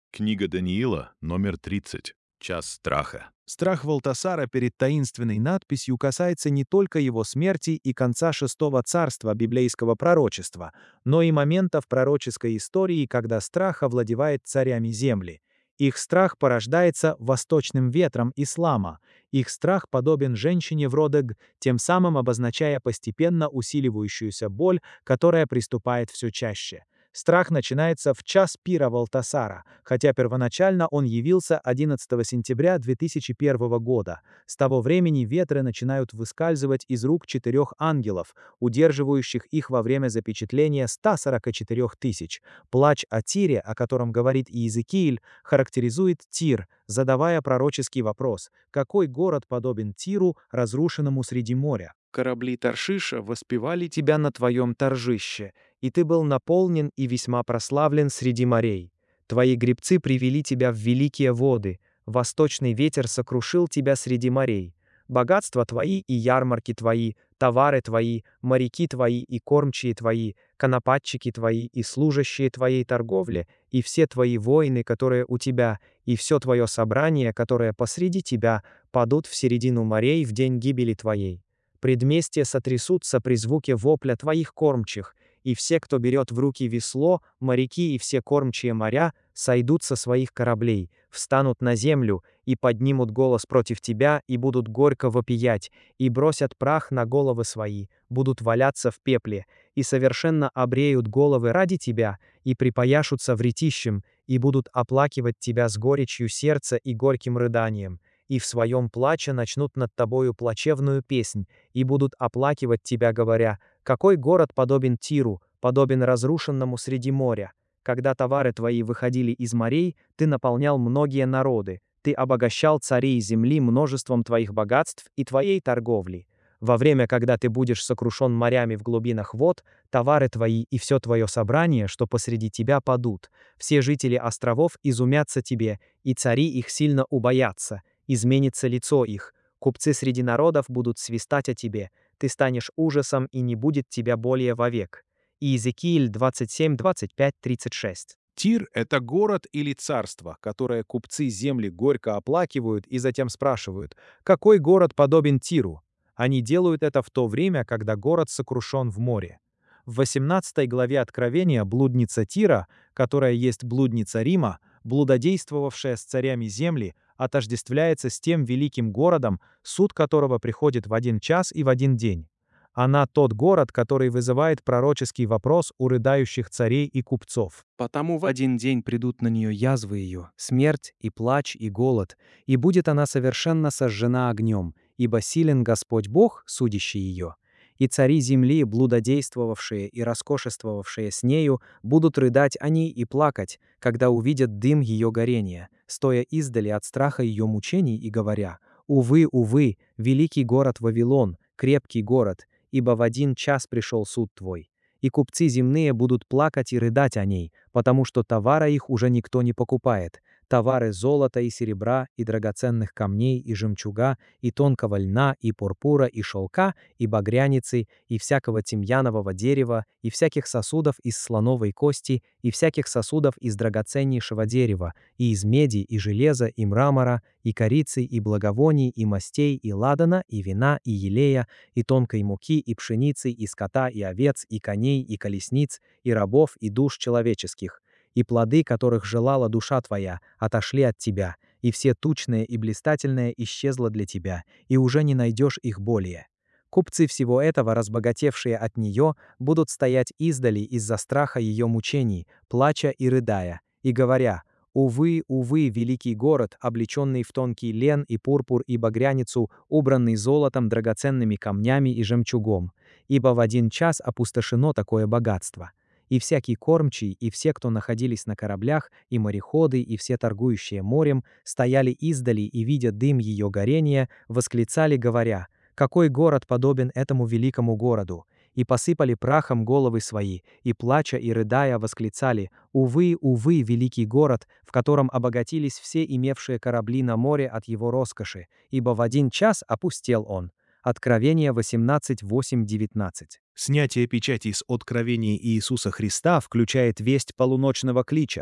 Книга Даниила, номер 30. Час страха. Страх Валтасара перед таинственной надписью касается не только его смерти и конца шестого царства библейского пророчества, но и моментов пророческой истории, когда страх овладевает царями земли. Их страх порождается восточным ветром ислама. Их страх подобен женщине в родах, тем самым обозначая постепенно усиливающуюся боль, которая приступает все чаще. Страх начинается в час пира Валтасара, хотя первоначально он явился 11 сентября 2001 года. С того времени ветры начинают выскальзывать из рук 4 ангелов, удерживающих их во время запечатления 144 тысяч. Плач о Тире, о котором говорит Иезекииль, характеризует Тир, задавая пророческий вопрос: какой город подобен Тиру, разрушенному среди моря? Корабли Таршиша воспевали тебя на твоем торжище, и ты был наполнен и весьма прославлен среди морей. Твои гребцы привели тебя в великие воды, восточный ветер сокрушил тебя среди морей. Богатства твои и ярмарки твои, товары твои, моряки твои и кормчие твои, конопатчики твои и служащие твоей торговли, и все твои воины, которые у тебя, и все твое собрание, которое посреди тебя, падут в середину морей в день гибели твоей. Предместья сотрясутся при звуке вопля твоих кормчих, и все, кто берет в руки весло, моряки и все кормчие моря, сойдут со своих кораблей, встанут на землю и поднимут голос против тебя, и будут горько вопиять, и бросят прах на головы свои, будут валяться в пепле, и совершенно обреют головы ради тебя, и припояшутся вретищем, и будут оплакивать тебя с горечью сердца и горьким рыданием, и в своем плаче начнут над тобою плачевную песнь, и будут оплакивать тебя, говоря: какой город подобен Тиру, подобен разрушенному среди моря? Когда товары твои выходили из морей, ты наполнял многие народы, ты обогащал царей земли множеством твоих богатств и твоей торговли. Во время, когда ты будешь сокрушен морями в глубинах вод, товары твои и все твое собрание, что посреди тебя, падут. Все жители островов изумятся тебе, и цари их сильно убоятся. Изменится лицо их, купцы среди народов будут свистать о тебе, ты станешь ужасом, и не будет тебя более вовек. Иезекииль 27, 25, 36. Тир — это город или царство, которое купцы земли горько оплакивают и затем спрашивают: какой город подобен Тиру? Они делают это в то время, когда город сокрушен в море. В 18 главе Откровения блудница Тира, которая есть блудница Рима, блудодействовавшая с царями земли, отождествляется с тем великим городом, суд которого приходит в один час и в один день. Она тот город, который вызывает пророческий вопрос у рыдающих царей и купцов. «Потому в один день придут на нее язвы ее, смерть и плач и голод, и будет она совершенно сожжена огнем, ибо силен Господь Бог, судящий ее. И цари земли, блудодействовавшие и роскошествовавшие с нею, будут рыдать о ней и плакать, когда увидят дым ее горения, стоя издали от страха ее мучений и говоря: увы, увы, великий город Вавилон, крепкий город, ибо в один час пришел суд твой. И купцы земные будут плакать и рыдать о ней, потому что товара их уже никто не покупает, товары золота и серебра, и драгоценных камней, и жемчуга, и тонкого льна, и пурпура, и шелка, и багряницы, и всякого тимьянового дерева, и всяких сосудов из слоновой кости, и всяких сосудов из драгоценнейшего дерева, и из меди, и железа, и мрамора, и корицы, и благовоний, и мастей, и ладана, и вина, и елея, и тонкой муки, и пшеницы, и скота, и овец, и коней, и колесниц, и рабов, и душ человеческих. И плоды, которых желала душа твоя, отошли от тебя, и все тучное и блистательное исчезло для тебя, и уже не найдешь их более. Купцы всего этого, разбогатевшие от нее, будут стоять издали из-за страха ее мучений, плача и рыдая, и говоря: увы, увы, великий город, облеченный в тонкий лен и пурпур и багряницу, убранный золотом, драгоценными камнями и жемчугом, ибо в один час опустошено такое богатство. И всякий кормчий, и все, кто находились на кораблях, и мореходы, и все торгующие морем, стояли издали и, видя дым ее горения, восклицали, говоря: какой город подобен этому великому городу? И посыпали прахом головы свои, и, плача и рыдая, восклицали: увы, увы, великий город, в котором обогатились все имевшие корабли на море от его роскоши, ибо в один час опустел он. Откровение 18, 8, 19. Снятие печати с откровения Иисуса Христа включает весть полуночного клича.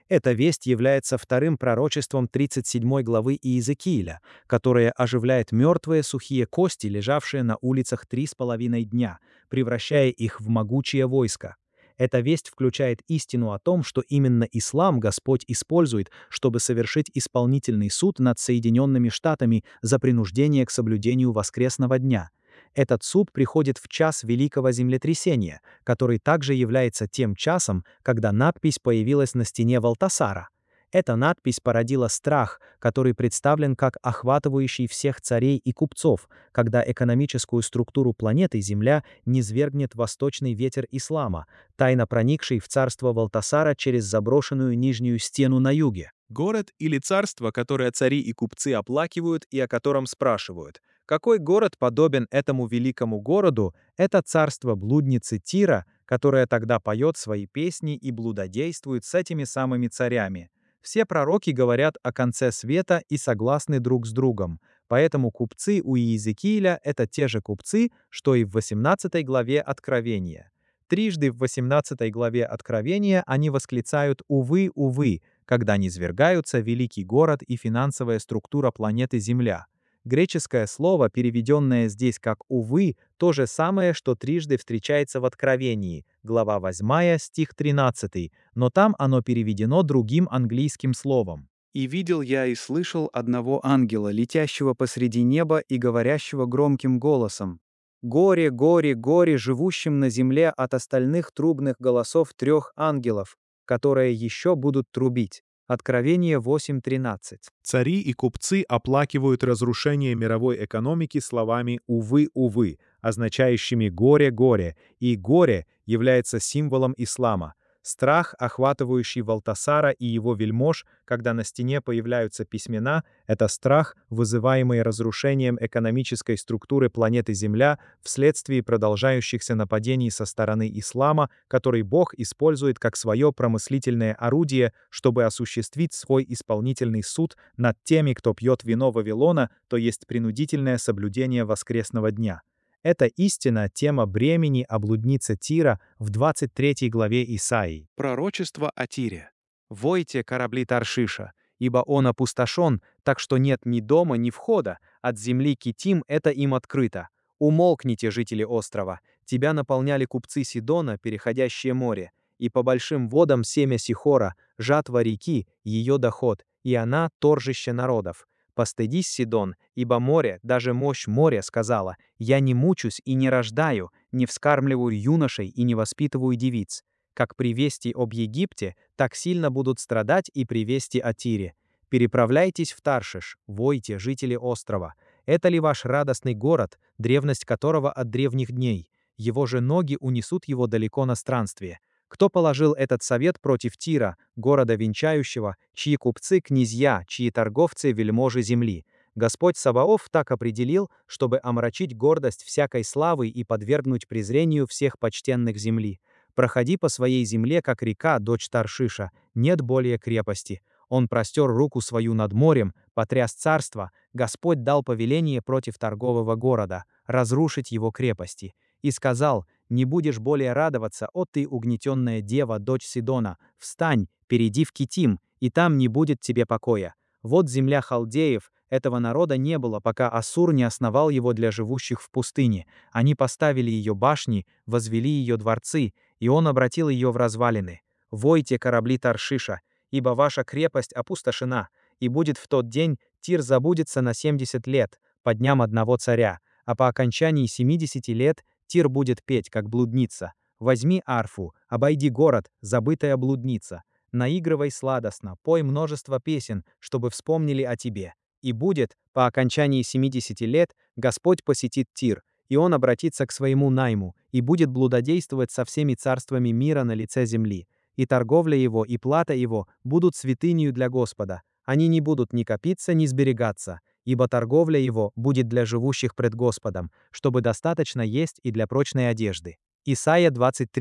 Эта весть является вторым пророчеством 37 главы Иезекииля, которое оживляет мертвые сухие кости, лежавшие на улицах 3,5 дня, превращая их в могучее войско. Эта весть включает истину о том, что именно ислам Господь использует, чтобы совершить исполнительный суд над Соединенными Штатами за принуждение к соблюдению воскресного дня. Этот суд приходит в час великого землетрясения, который также является тем часом, когда надпись появилась на стене Валтасара. Эта надпись породила страх, который представлен как охватывающий всех царей и купцов, когда экономическую структуру планеты Земля низвергнет восточный ветер ислама, тайно проникший в царство Валтасара через заброшенную нижнюю стену на юге. Город или царство, которое цари и купцы оплакивают и о котором спрашивают. Какой город подобен этому великому городу? Это царство блудницы Тира, которая тогда поет свои песни и блудодействует с этими самыми царями. Все пророки говорят о конце света и согласны друг с другом, поэтому купцы у Иезекииля — это те же купцы, что и в 18 главе Откровения. Трижды в 18 главе Откровения они восклицают «Увы, увы», когда низвергаются великий город и финансовая структура планеты Земля. Греческое слово, переведенное здесь как «увы», то же самое, что трижды встречается в Откровении, глава 8, стих 13, но там оно переведено другим английским словом. «И видел я и слышал одного ангела, летящего посреди неба и говорящего громким голосом: «Горе, горе, горе живущим на земле от остальных трубных голосов 3 ангелов, которые еще будут трубить». Откровение 8:13. Цари и купцы оплакивают разрушение мировой экономики словами «увы, увы», означающими «горе, горе», и «горе» является символом ислама. Страх, охватывающий Валтасара и его вельмож, когда на стене появляются письмена, это страх, вызываемый разрушением экономической структуры планеты Земля вследствие продолжающихся нападений со стороны ислама, который Бог использует как свое промыслительное орудие, чтобы осуществить свой исполнительный суд над теми, кто пьет вино Вавилона, то есть принудительное соблюдение воскресного дня. Это истина тема бремени о блуднице Тира в 23 главе Исаии. Пророчество о Тире. «Войте, корабли Таршиша, ибо он опустошен, так что нет ни дома, ни входа, от земли Китим это им открыто. Умолкните, жители острова, тебя наполняли купцы Сидона, переходящие море, и по большим водам семя Сихора, жатва реки, ее доход, и она — торжище народов. Постыдись, Сидон, ибо море, даже мощь моря, сказала: «Я не мучусь и не рождаю, не вскармливаю юношей и не воспитываю девиц». Как при вести об Египте, так сильно будут страдать и при вести о Тире. Переправляйтесь в Таршиш, войте, жители острова. Это ли ваш радостный город, древность которого от древних дней? Его же ноги унесут его далеко на странствие. Кто положил этот совет против Тира, города венчающего, чьи купцы — князья, чьи торговцы — вельможи земли? Господь Саваоф так определил, чтобы омрачить гордость всякой славы и подвергнуть презрению всех почтенных земли. Проходи по своей земле, как река, дочь Таршиша, нет более крепости. Он простер руку свою над морем, потряс царство, Господь дал повеление против торгового города, разрушить его крепости. И сказал: «Не будешь более радоваться, о ты, угнетенная дева, дочь Сидона, встань, перейди в Китим, и там не будет тебе покоя. Вот земля халдеев, этого народа не было, пока Ассур не основал его для живущих в пустыне. Они поставили ее башни, возвели ее дворцы, и он обратил ее в развалины. Войте, корабли Таршиша, ибо ваша крепость опустошена, и будет в тот день Тир забудется на 70 лет, по дням одного царя, а по окончании 70 лет Тир будет петь, как блудница. Возьми арфу, обойди город, забытая блудница. Наигрывай сладостно, пой множество песен, чтобы вспомнили о тебе. И будет, по окончании 70 лет, Господь посетит Тир, и он обратится к своему найму, и будет блудодействовать со всеми царствами мира на лице земли. И торговля его, и плата его будут святынею для Господа. Они не будут ни копиться, ни сберегаться, ибо торговля его будет для живущих пред Господом, чтобы достаточно есть и для прочной одежды». Исайя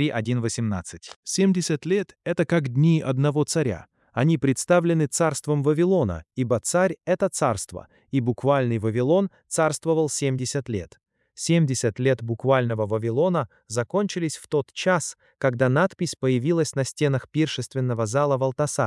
23:1-18. 70 лет — это как дни одного царя. Они представлены царством Вавилона, ибо царь — это царство, и буквальный Вавилон царствовал 70 лет. 70 лет буквального Вавилона закончились в тот час, когда надпись появилась на стенах пиршественного зала Валтасара.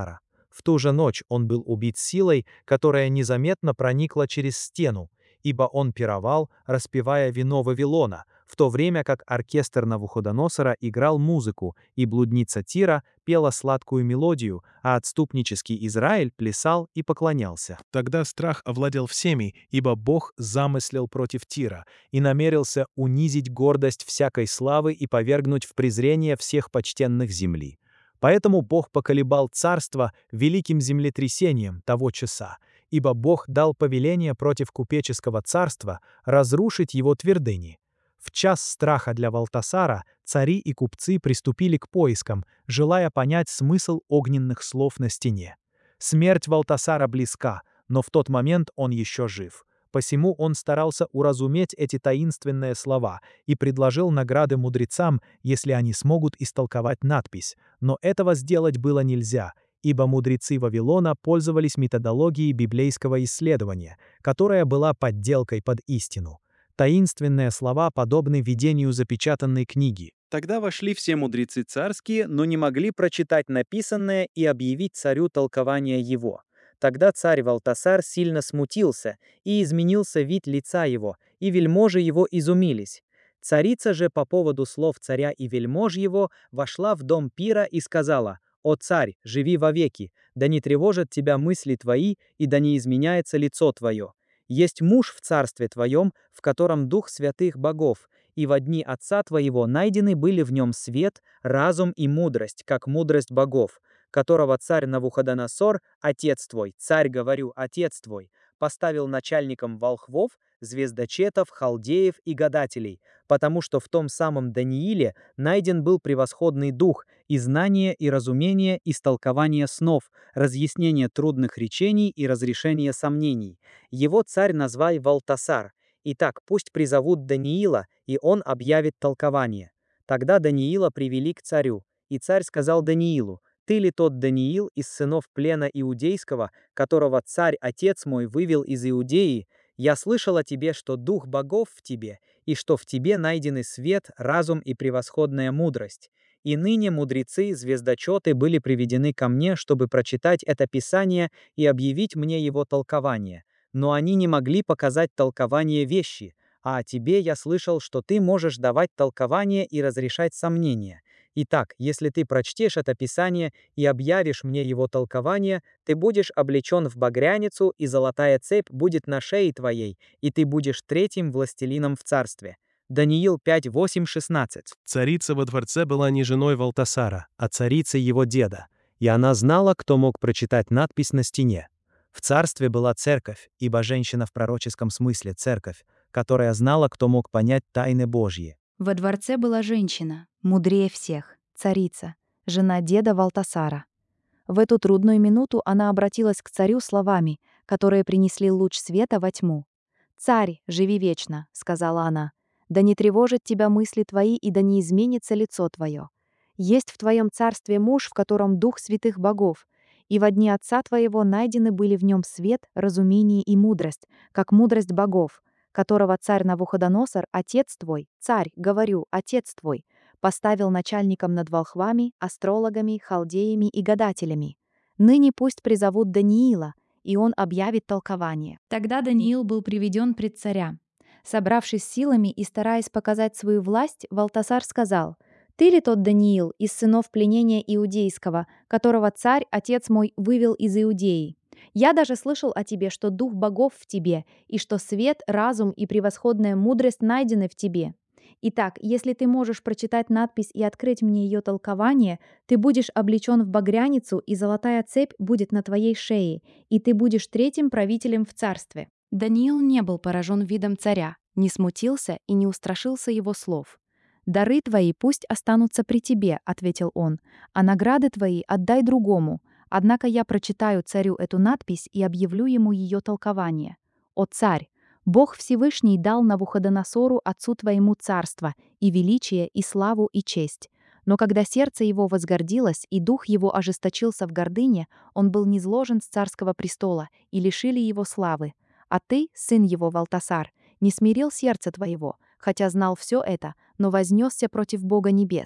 В ту же ночь он был убит силой, которая незаметно проникла через стену, ибо он пировал, распевая вино Вавилона, в то время как оркестр Навуходоносора играл музыку, и блудница Тира пела сладкую мелодию, а отступнический Израиль плясал и поклонялся. Тогда страх овладел всеми, ибо Бог замыслил против Тира и намерился унизить гордость всякой славы и повергнуть в презрение всех почтенных земли. Поэтому Бог поколебал царство великим землетрясением того часа, ибо Бог дал повеление против купеческого царства разрушить его твердыни. В час страха для Валтасара цари и купцы приступили к поискам, желая понять смысл огненных слов на стене. Смерть Валтасара близка, но в тот момент он еще жив. Посему он старался уразуметь эти таинственные слова и предложил награды мудрецам, если они смогут истолковать надпись, но этого сделать было нельзя, ибо мудрецы Вавилона пользовались методологией библейского исследования, которая была подделкой под истину. Таинственные слова подобны видению запечатанной книги. Тогда вошли все мудрецы царские, но не могли прочитать написанное и объявить царю толкование его. Тогда царь Валтасар сильно смутился, и изменился вид лица его, и вельможи его изумились. Царица же по поводу слов царя и вельмож его вошла в дом пира и сказала: «О царь, живи вовеки, да не тревожат тебя мысли твои, и да не изменяется лицо твое. Есть муж в царстве твоем, в котором дух святых богов, и во дни отца твоего найдены были в нем свет, разум и мудрость, как мудрость богов, которого царь Навуходоносор, отец твой, царь, говорю, отец твой, поставил начальником волхвов, звездочетов, халдеев и гадателей, потому что в том самом Данииле найден был превосходный дух, и знание, и разумение, истолкование снов, разъяснение трудных речений и разрешение сомнений. Его царь назвай Валтасар. Итак, пусть призовут Даниила, и он объявит толкование. Тогда Даниила привели к царю, и царь сказал Даниилу: «Ты ли тот Даниил из сынов плена иудейского, которого царь, отец мой, вывел из Иудеи? Я слышал о тебе, что дух богов в тебе, и что в тебе найдены свет, разум и превосходная мудрость. И ныне мудрецы, звездочеты были приведены ко мне, чтобы прочитать это писание и объявить мне его толкование. Но они не могли показать толкование вещи, а о тебе я слышал, что ты можешь давать толкование и разрешать сомнения. Итак, если ты прочтешь это писание и объявишь мне его толкование, ты будешь облечен в багряницу, и золотая цепь будет на шее твоей, и ты будешь третьим властелином в царстве». Даниил 5:8-16. Царица во дворце была не женой Валтасара, а царицей его деда, и она знала, кто мог прочитать надпись на стене. В царстве была церковь, ибо женщина в пророческом смысле церковь, которая знала, кто мог понять тайны Божьи. Во дворце была женщина, мудрее всех, царица, жена деда Валтасара. В эту трудную минуту она обратилась к царю словами, которые принесли луч света во тьму. «Царь, живи вечно», — сказала она, — «да не тревожат тебя мысли твои, и да не изменится лицо твое. Есть в твоем царстве муж, в котором дух святых богов, и во дни отца твоего найдены были в нем свет, разумение и мудрость, как мудрость богов, которого царь Навуходоносор, отец твой, царь, говорю, отец твой, поставил начальником над волхвами, астрологами, халдеями и гадателями. Ныне пусть призовут Даниила, и он объявит толкование». Тогда Даниил был приведен пред царя. Собравшись силами и стараясь показать свою власть, Валтасар сказал: «Ты ли тот Даниил из сынов пленения иудейского, которого царь, отец мой, вывел из Иудеи? Я даже слышал о тебе, что дух богов в тебе, и что свет, разум и превосходная мудрость найдены в тебе. Итак, если ты можешь прочитать надпись и открыть мне ее толкование, ты будешь облечен в багряницу, и золотая цепь будет на твоей шее, и ты будешь третьим правителем в царстве». Даниил не был поражен видом царя, не смутился и не устрашился его слов. «Дары твои пусть останутся при тебе», — ответил он, «а награды твои отдай другому. Однако я прочитаю царю эту надпись и объявлю ему ее толкование. О царь! Бог Всевышний дал Навуходоносору, отцу твоему, царство, и величие, и славу, и честь. Но когда сердце его возгордилось, и дух его ожесточился в гордыне, он был низвержен с царского престола, и лишили его славы. А ты, сын его Валтасар, не смирил сердце твоего, хотя знал все это, но вознесся против Бога небес,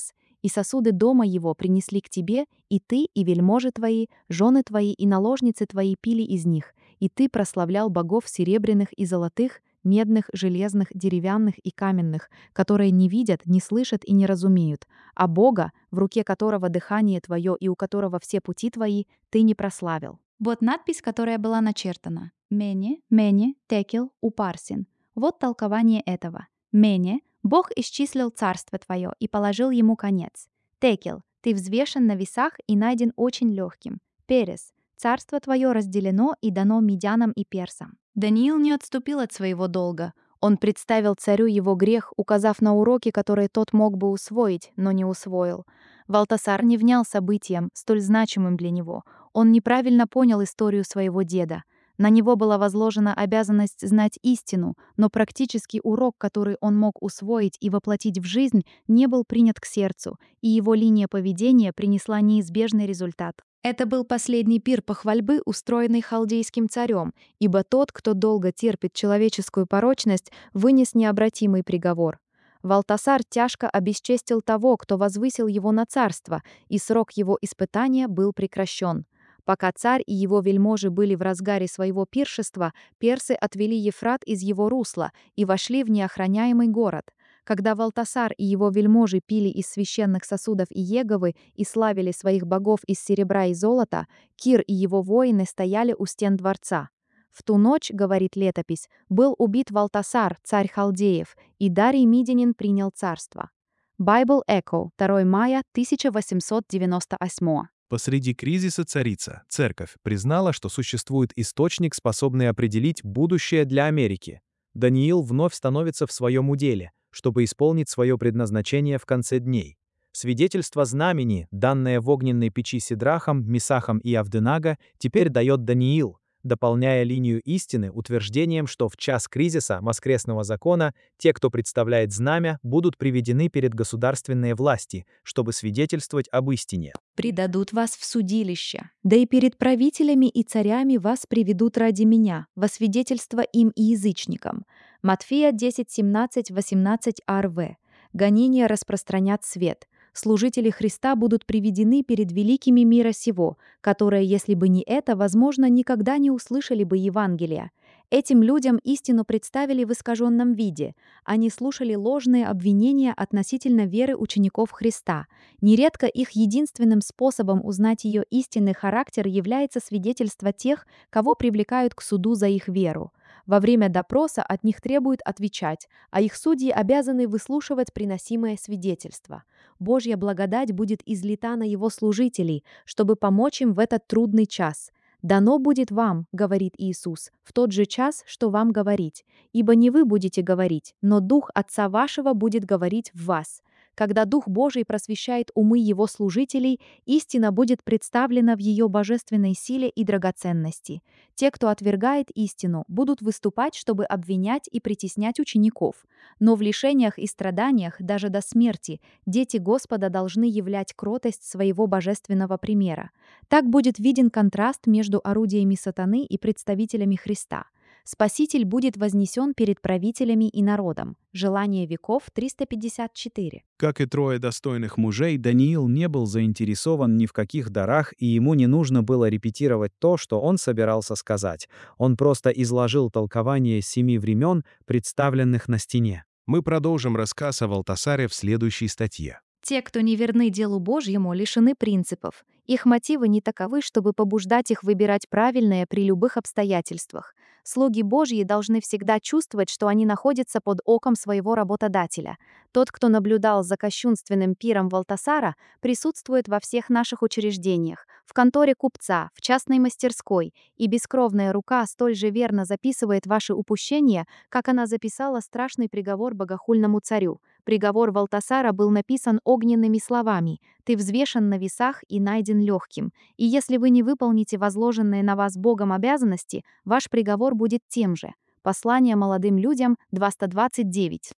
и сосуды дома его принесли к тебе, и ты, и вельможи твои, жены твои и наложницы твои пили из них, и ты прославлял богов серебряных и золотых, медных, железных, деревянных и каменных, которые не видят, не слышат и не разумеют, а Бога, в руке которого дыхание твое и у которого все пути твои, ты не прославил». Вот надпись, которая была начертана. Мене, мене, текел, упарсин. Вот толкование этого. Мене, Бог исчислил царство твое и положил ему конец. Текел, ты взвешен на весах и найден очень легким. Перес, царство твое разделено и дано медянам и персам. Даниил не отступил от своего долга. Он представил царю его грех, указав на уроки, которые тот мог бы усвоить, но не усвоил. Валтасар не внял событиям, столь значимым для него. Он неправильно понял историю своего деда. На него была возложена обязанность знать истину, но практический урок, который он мог усвоить и воплотить в жизнь, не был принят к сердцу, и его линия поведения принесла неизбежный результат. Это был последний пир похвальбы, устроенный халдейским царем, ибо тот, кто долго терпит человеческую порочность, вынес необратимый приговор. Валтасар тяжко обесчестил того, кто возвысил его на царство, и срок его испытания был прекращен. Пока царь и его вельможи были в разгаре своего пиршества, персы отвели Ефрат из его русла и вошли в неохраняемый город. Когда Валтасар и его вельможи пили из священных сосудов Иеговы и славили своих богов из серебра и золота, Кир и его воины стояли у стен дворца. В ту ночь, говорит летопись, был убит Валтасар, царь халдеев, и Дарий Мидянин принял царство. Bible Echo, 2 мая 1898. Посреди кризиса царица, церковь, признала, что существует источник, способный определить будущее для Америки. Даниил вновь становится в своем уделе, чтобы исполнить свое предназначение в конце дней. Свидетельство знамени, данное в огненной печи Сидрахом, Месахом и Авденага, теперь дает Даниил, дополняя линию истины утверждением, что в час кризиса воскресного закона те, кто представляет знамя, будут приведены перед государственные власти, чтобы свидетельствовать об истине. «Предадут вас в судилище, да и перед правителями и царями вас приведут ради меня, во свидетельство им и язычникам». Матфея 10, 17, 18 РВ. Гонения распространят свет. Служители Христа будут приведены перед великими мира сего, которые, если бы не это, возможно, никогда не услышали бы Евангелия. Этим людям истину представили в искаженном виде. Они слушали ложные обвинения относительно веры учеников Христа. Нередко их единственным способом узнать ее истинный характер является свидетельство тех, кого привлекают к суду за их веру. Во время допроса от них требуют отвечать, а их судьи обязаны выслушивать приносимое свидетельство. Божья благодать будет излита на его служителей, чтобы помочь им в этот трудный час. «Дано будет вам, — говорит Иисус, — в тот же час, что вам говорить. Ибо не вы будете говорить, но Дух Отца вашего будет говорить в вас». Когда Дух Божий просвещает умы его служителей, истина будет представлена в ее божественной силе и драгоценности. Те, кто отвергает истину, будут выступать, чтобы обвинять и притеснять учеников. Но в лишениях и страданиях, даже до смерти, дети Господа должны являть кротость своего божественного примера. Так будет виден контраст между орудиями сатаны и представителями Христа. Спаситель будет вознесен перед правителями и народом. Желание веков 354. Как и трое достойных мужей, Даниил не был заинтересован ни в каких дарах, и ему не нужно было репетировать то, что он собирался сказать. Он просто изложил толкование 7 времен, представленных на стене. Мы продолжим рассказ о Валтасаре в следующей статье. Те, кто не верны делу Божьему, лишены принципов. Их мотивы не таковы, чтобы побуждать их выбирать правильное при любых обстоятельствах. Слуги Божьи должны всегда чувствовать, что они находятся под оком своего работодателя. Тот, кто наблюдал за кощунственным пиром Валтасара, присутствует во всех наших учреждениях, в конторе купца, в частной мастерской, и бескровная рука столь же верно записывает ваши упущения, как она записала страшный приговор богохульному царю. Приговор Валтасара был написан огненными словами: «Ты взвешен на весах и найден легким». И если вы не выполните возложенные на вас Богом обязанности, ваш приговор будет тем же. Послание молодым людям 229.